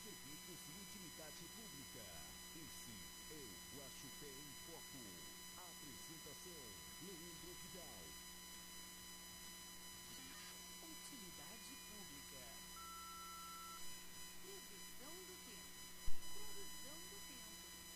serviços e utilidade pública. Esse é o Guaxupé em Foco. Apresentação: Leandro Vidal. Utilidade pública. Previsão do tempo. Previsão do tempo.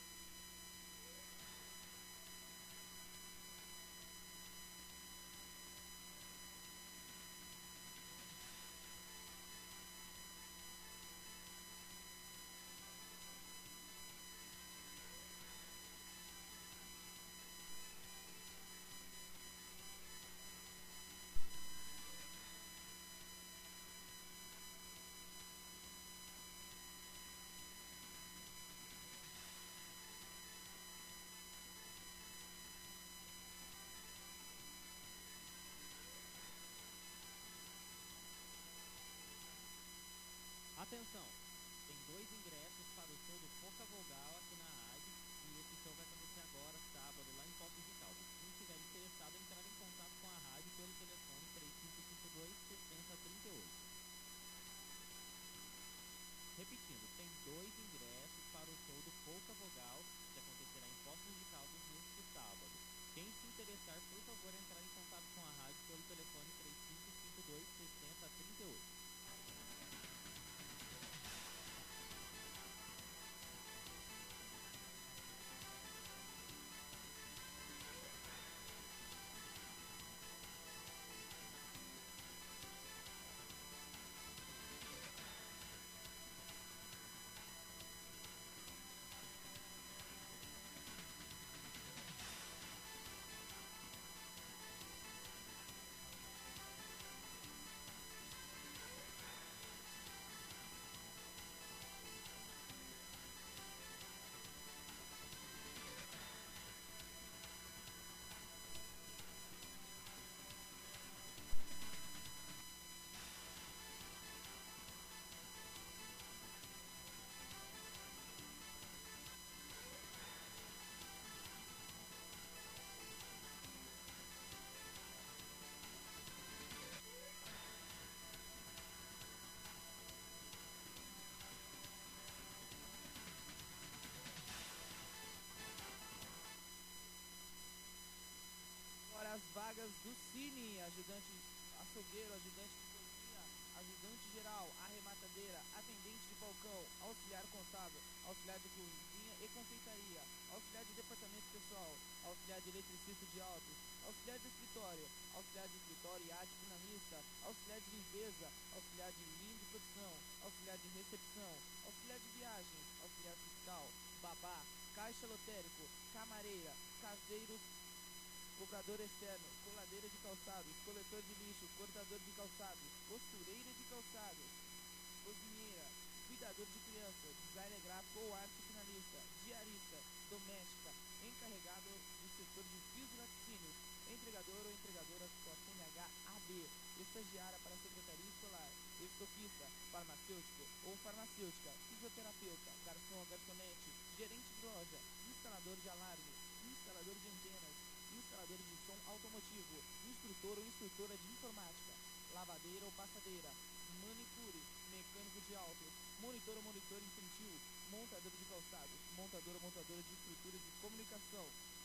Atenção, tem 2 ingressos para o show do Poca Vogal aqui na rádio, e esse show vai acontecer agora, sábado, lá em Poços de Caldas. Quem estiver interessado, entrar em contato com a rádio pelo telefone 3552-6038. Repetindo, tem 2 ingressos para o show do Poca Vogal, que acontecerá em Poços de Caldas neste sábado. Quem se interessar, por favor, entrar em contato com a rádio pelo telefone 3552-6038. As vagas do Cine, ajudante açougueiro, ajudante de cozinha, ajudante geral, arrematadeira, atendente de balcão, auxiliar contábil, auxiliar de cozinha e confeitaria, auxiliar de departamento pessoal, auxiliar de eletricista de autos, auxiliar de escritório e arte finalista, auxiliar de limpeza, auxiliar de linha de produção, auxiliar de recepção, auxiliar de viagem, auxiliar fiscal, babá, caixa lotérico, camareira, caseiros, cobrador externo, coladeira de calçados, coletor de lixo, cortador de calçados, costureira de calçados, cozinheira, cuidador de criança, designer gráfico ou arte finalista, diarista, doméstica, encarregado do setor de fios e laticínios, entregador ou entregadora com a CNH AB, estagiária para a secretaria escolar, estoquista, farmacêutico ou farmacêutica, fisioterapeuta, garçom ou garçonete, gerente de loja, instalador de alarme, instalador de antenas, instalador de som automotivo, instrutor ou instrutora de informática, lavadeira ou passadeira, manicure, mecânico de autos, monitor ou monitor infantil, montador de calçados, montador ou montadora de estruturas de comunicação,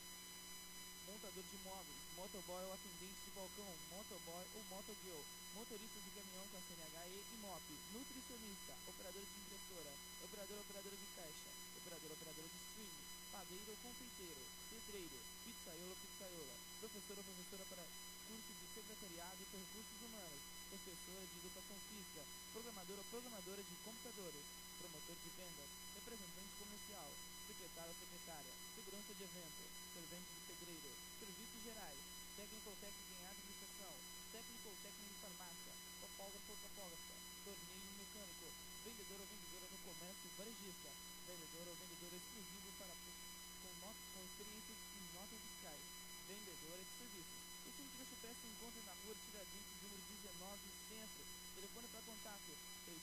montador de móveis, motoboy ou atendente de balcão, motoboy ou motogirl, motorista de caminhão com a CNH e MOP, nutricionista, operador de impressora, operadora de caixa, operadora de streaming, padeiro ou confeiteiro, pedreiro, pizzaiolo, professor ou professora para curso de secretariado e recursos humanos, professora de educação física, programador ou programadora de computadores, promotor de vendas, representante comercial, secretário ou secretária, segurança de evento, servente de pedreiro, serviços gerais, técnico ou técnica em administração, técnico ou técnica em farmácia, topógrafo ou topógrafa, torneio mecânico, vendedor ou vendedora no comércio varejista, vendedor ou vendedora exclusivo para com experiências em notas fiscais, vendedora de serviços. O Cine Guaxupé se encontra na rua Tiradentes, número 19, Centro. Telefone para contato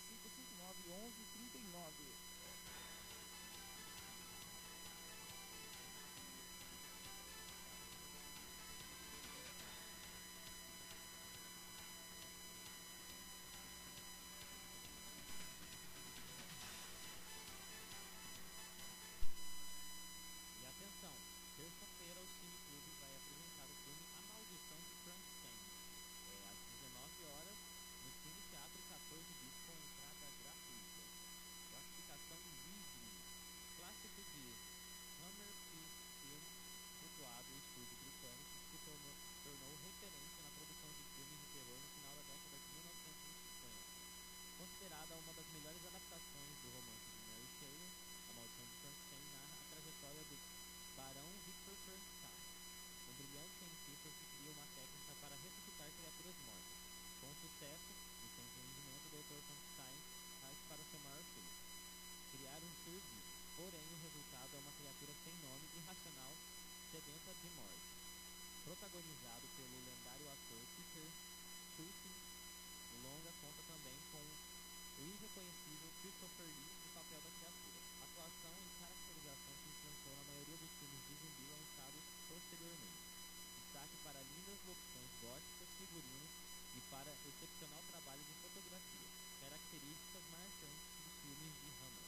3559-1139. história do Barão Victor Frankenstein, um brilhante cientista que cria uma técnica para ressuscitar criaturas mortas. Com sucesso e sem entendimento, o Dr. Frankenstein faz para seu maior feito: criar um ser vivo. Porém, o resultado é uma criatura sem nome, irracional, sedenta de morte. Protagonizado pelo lendário ator Peter Cushing, o longa conta também com o irreconhecível Christopher Lee no papel da criatura. Atuação e caracterização que influenciou na maioria dos filmes de zumbi lançados posteriormente. Destaque para lindas locuções góticas, figurinos e para excepcional trabalho de fotografia, características marcantes dos filmes de Hammer.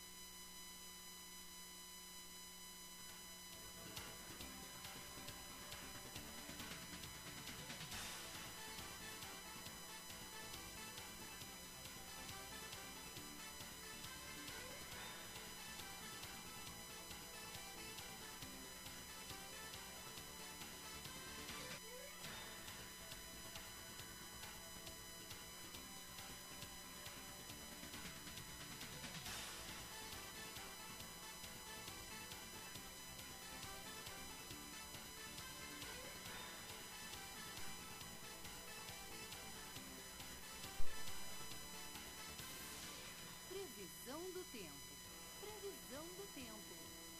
Previsão do tempo. Previsão do tempo.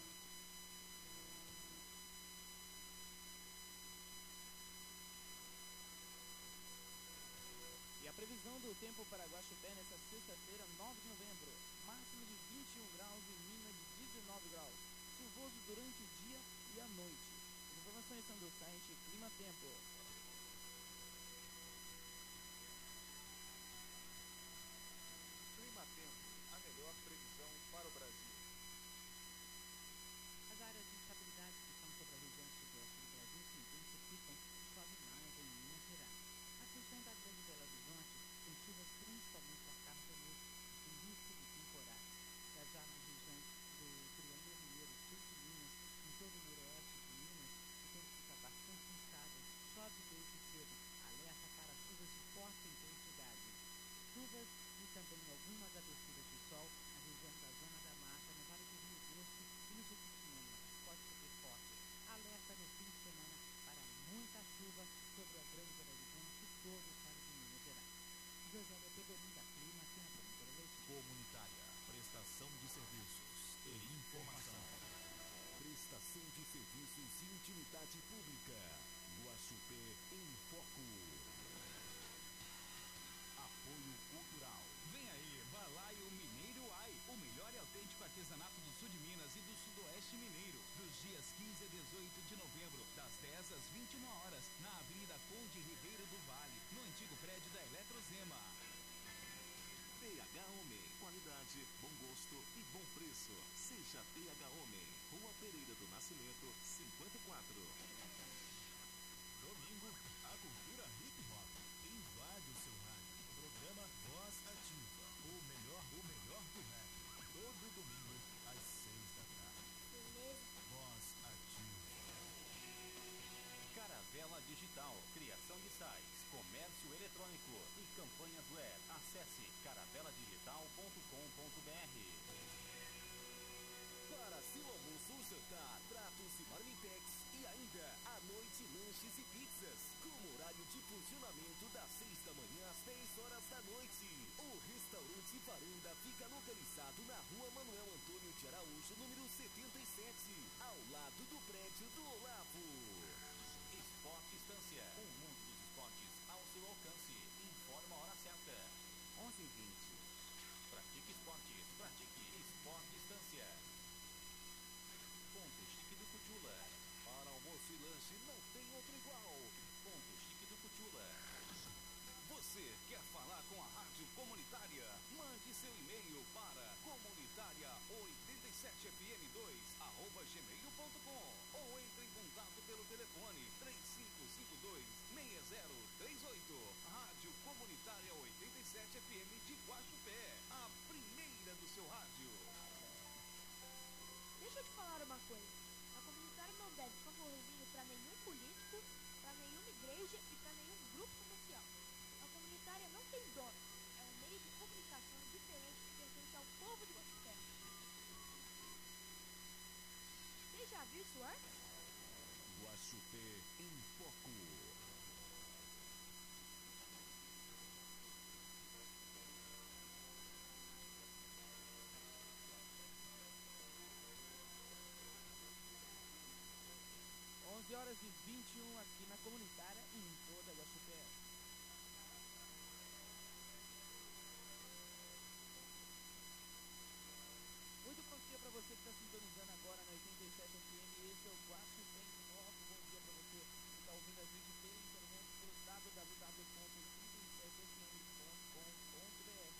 E a previsão do tempo para Guaxupé nesta sexta-feira, 9 de novembro. Máximo de 21 graus e mínima de 19 graus. Chuvoso durante o dia e a noite. As informações são do site Clima Tempo. Clima Tempo, a melhor previsão para o Brasil. As áreas de instabilidade que estão sobre a região sudeste do Brasil se intensificam e chove mais em Minas Gerais. A região da Grande Belo Horizonte tem chuvas principalmente à tarde e à noite, com risco de temporais. Já na região do Triângulo Mineiro, sul de Minas, em todo o noroeste de Minas, o tempo fica bastante instável, chove desde cedo, alerta para chuvas de forte intensidade. Chuvas e também algumas aberturas de sol na região da Zona da Mata, no Vale do Rio Doce e no Jequitinhonha, pode chover forte. Alerta no fim de semana para muita chuva sobre a Grande Belo Horizonte e todo o estado de Minas Gerais. Josélia Pegolim da Clima, aqui na Província Leite. Comunitária, prestação de serviços e informação. Prestação de serviços e utilidade pública. Guaxupé em Foco. Apoio cultural. Vem aí, Balaio Mineiro Ai, o melhor e autêntico artesanato do sul de Minas e do sudoeste mineiro. Dos dias 15 a 18 de novembro, das 10 às 21 horas, na Avenida Conde Ribeiro do Vale, no antigo prédio da Eletrozema. PH Homem, qualidade, bom gosto e bom preço. Seja PH Homem, Rua Pereira do Nascimento, 54. Domingo, a cultura hip hop invade o seu rádio. Programa Voz Ativa, o melhor do rap. Todo domingo, às 6 da tarde. Voz Ativa. Caravela Digital, criação de sites, comércio eletrônico e campanhas web. Acesse caraveladigital.com.br. Para seu almoço ou jantar, pratos e marmitex e ainda à noite lanches e pizzas, com horário de funcionamento das 6 da manhã às 10 horas da noite. O restaurante Varanda fica localizado na Rua Manuel Antônio de Araújo, número 77, ao lado do prédio do Olavo. Esporte Estância, o mundo dos esportes ao seu alcance. Informa a hora certa. 11h20. Pratique esportes, pratique Esporte Estância. Ponto Chique do Cutula. Para almoço e lanche não tem outro igual. Ponto Chique do Cutula. Você quer falar com a Rádio Comunitária? Mande seu e-mail para comunitaria87fm2@gmail.com ou entre em contato pelo telefone 3552-6038. Rádio Comunitária 87 FM de Guaxupé, a primeira do seu rádio. Deixa eu te falar uma coisa. A comunitária não deve favorzinho para nenhum político, para nenhuma igreja e para nenhum grupo comercial. A comunitária não tem dono. É um meio de comunicação diferente que pertence ao povo de Guaxupé. ar? Guaxupé em Foco. 11h21 aqui na comunitária em toda Guaxupé. Muito bom dia para você que está sintonizando agora na 87 FM. Esse é o Guaxupé em Foco. Bom dia para você que está ouvindo a gente pela internet pelo www.87fm.com.br.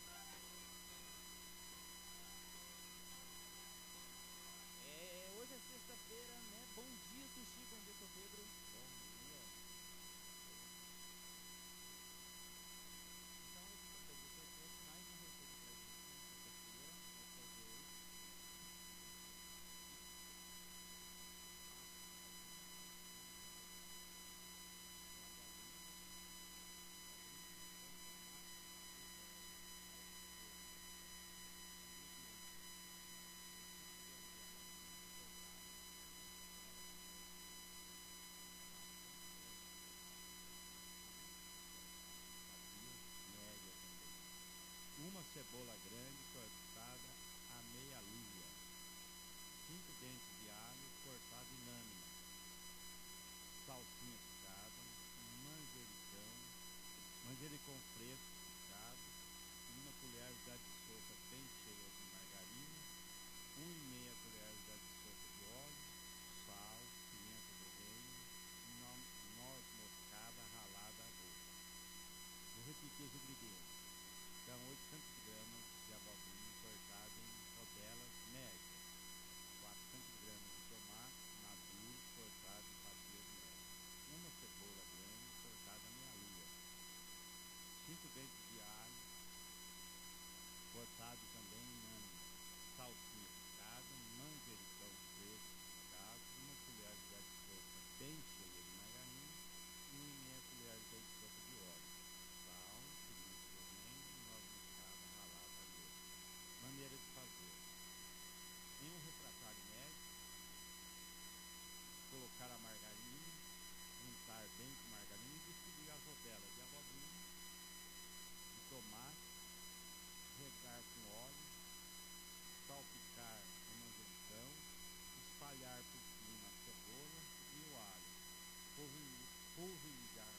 Hoje é sexta-feira, né? Bom dia, Sushi. Bom dia, seu Pedro. Bom dia. Então, hoje, seu Pedro, eu trouxe mais uma receita pra gente na sexta-feira. Vou fazer hoje. Uma cebola grande cortada a meia lua, 5 dentes de alho cortado em lâmina, salsinha picada, manjericão fresco picado, uma colher de sopa bem cheia de margarina, 1,5 colher de sopa de óleo, sal, pimenta do reino, noz moscada ralada a gosto. Vou repetir os ingredientes. São 800 gramas de abobrinha cortada em rodelas médias, 400 gramas de tomate maduro cortado em fatias médias, uma cebola grande cortada a meia lua, 5 dentes de alho cortado também em lâmina, salsinha picada, manjericão fresco picado, uma colher de sopa bem cheia de margarina e 1,5 colher de sopa de óleo, sal, pimenta do reino, noz moscada ralada a gosto. Maneira de fazer: em um refratário médio, colocar a margarina, juntar bem com margarina e distribuir as rodelas de abobrinha e tomate, regar com óleo, salpicar o manjericão, espalhar por cima a cebola e o alho, polvilhar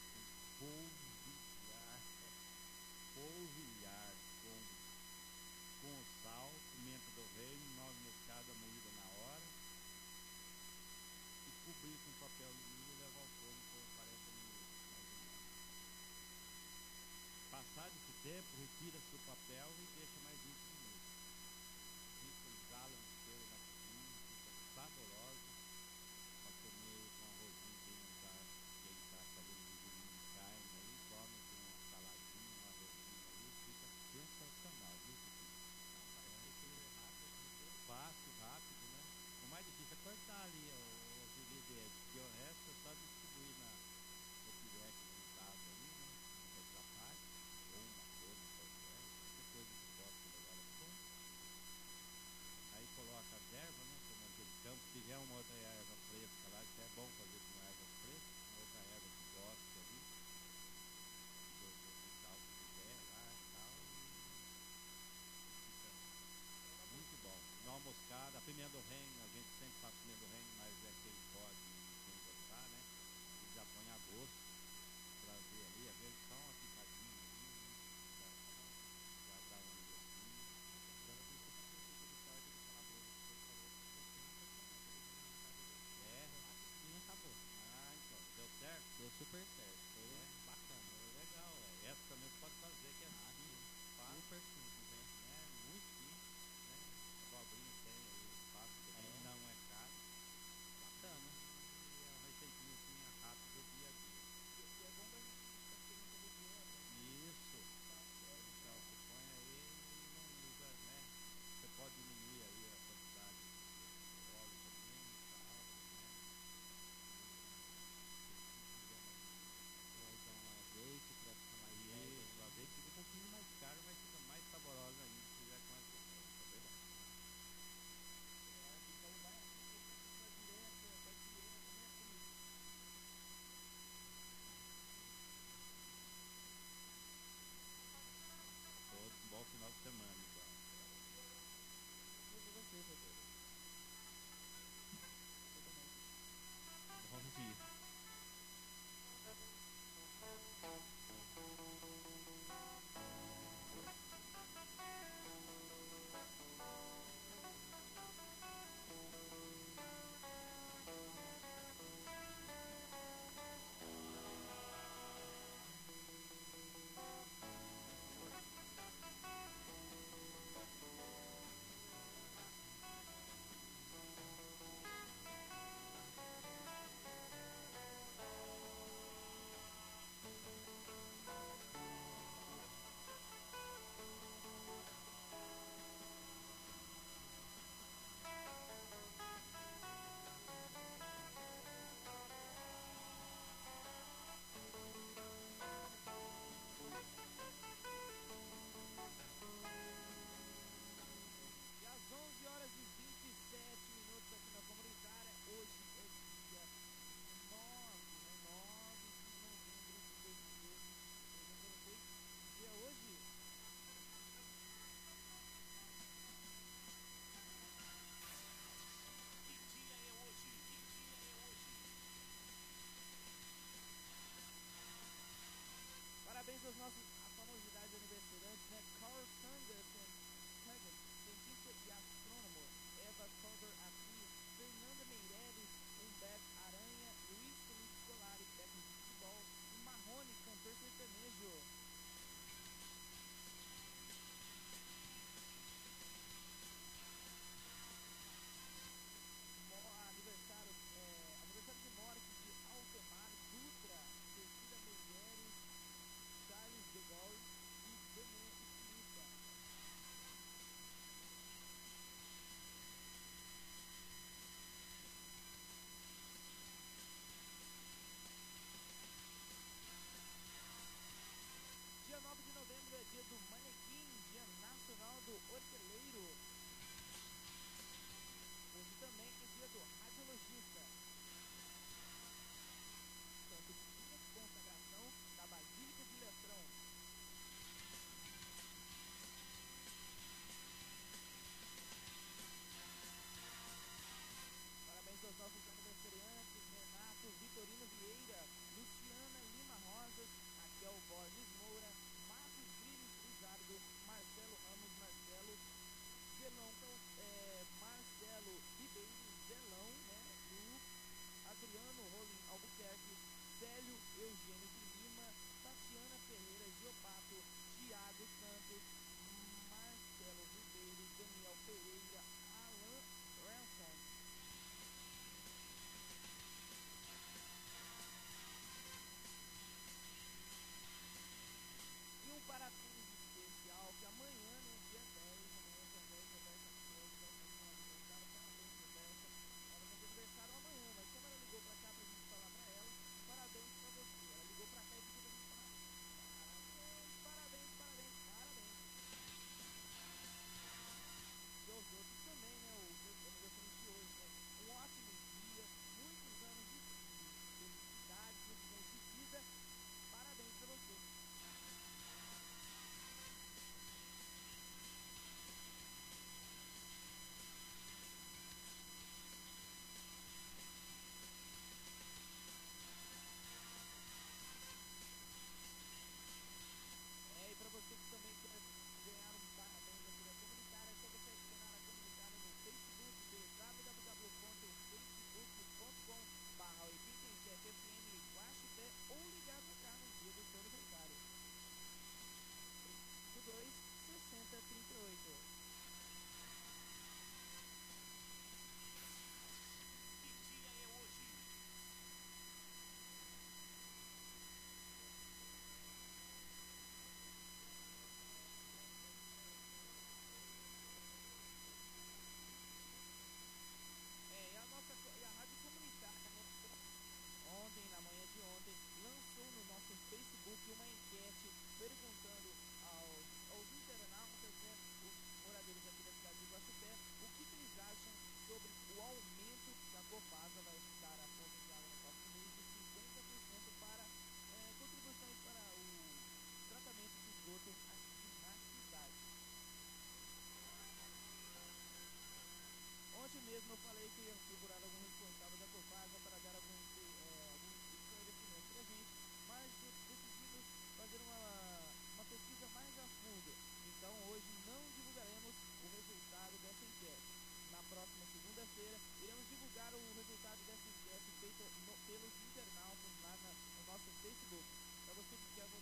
com o sal, pimenta do reino, noz moscada moída na hora e cobrir com papel alumínio e levar ao forno por 40 minutos, mais ou menos. Passado esse tempo, retira-se o papel e deixa mais 20 minutos. Fica exala um cheiro na cozinha, fica saborosa para comer com arrozinho quem está fazendo vigilinho de carne aí, come com uma saladinha, um arrozinho aí, fica sensacional, viu? Fácil, rápido, né? O mais difícil é cortar ali os ingredientes, porque o resto é só distribuir no pirex montado ali, né? No refratário, ou uma forma qualquer, qualquer coisa que possa levar ao forno. Aí coloca as ervas, né? Como manjericão, se tiver uma outra erva fresca lá, que é bom fazer com ervas frescas, uma outra erva que gosta ali, do tal que tiver lá e tal, e fica muito bom. Noz moscada, a pimenta do reino, a gente sempre faz pimenta do reino, mas é quem pode e quem gostar, né? E já põe a gosto, trazer ali, às vezes só uma picadinha ali, né? Já dá um gostinho. É, Rapidinho acabou. então, deu certo? Deu super certo. Foi bacana. Legal, essa também você pode fazer, que é simples, fácil. Super simples, né? Muito simples, né? Abobrinha tem aí, fácil também, É. não é caro. Bacana. E é uma receitinha assim, rápida do dia a dia. E é bom pra gente estar querendo todo dia certeza. Bom dia. E às 11 horas e 27 minutos aqui na comunitária, hoje é dia 9, né? 9 de novembro de 2012. Eu não coloquei que dia é hoje. Que dia é hoje? Parabéns aos nossos famosidades aniversariantes, né? Carl Sagan, cientista e astrônomo, Eva Cover, atriz, Fernanda Meireles, Humberto Aranha, Luiz Felipe Scolari, técnico de futebol, e Marrone, cantor sertanejo. Aniversário de morte de Altemar Dutra, Cecília Meirelles, Charles de Gaulle e Daniel Espírita. Dia 9 de novembro é dia do manequim, dia nacional do horteleiro. Hoje também é dia do radiologista. Santo dia de consagração da Basílica de Letrão. Parabéns aos nossos aniversariantes, Renato Vitorino Vieira, Luciana Lima Rosas, Raquel Borges Moura, Marcos Grilles Luzardo, Marcelo Ramos Marcelo, Marcelo Ribeiro Zelão, né? Adriano Rolim Albuquerque, Célio Eugênio de Lima, Tatiana Ferreira Giopato, Tiago Santos, Marcelo Ribeiro, Daniel Pereira, Alan Ransom. E um parabéns especial que amanhã, né, dia 10, amanhã dia 10, Roberta Pires vai fazer um aniversário. Parabéns, Roberta. Ela vai ter aniversário amanhã, mas como ela ligou pra cá pra gente falar pra ela, parabéns pra você. Ela ligou pra cá e pediu pra gente falar parabéns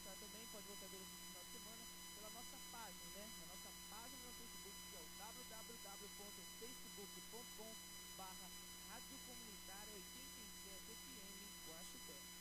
voltar também, pode voltar durante o final de semana pela nossa página, né? Na nossa página no Facebook, que é o www.facebook.com/Rádio Comunitária 87 FM Guaxupé.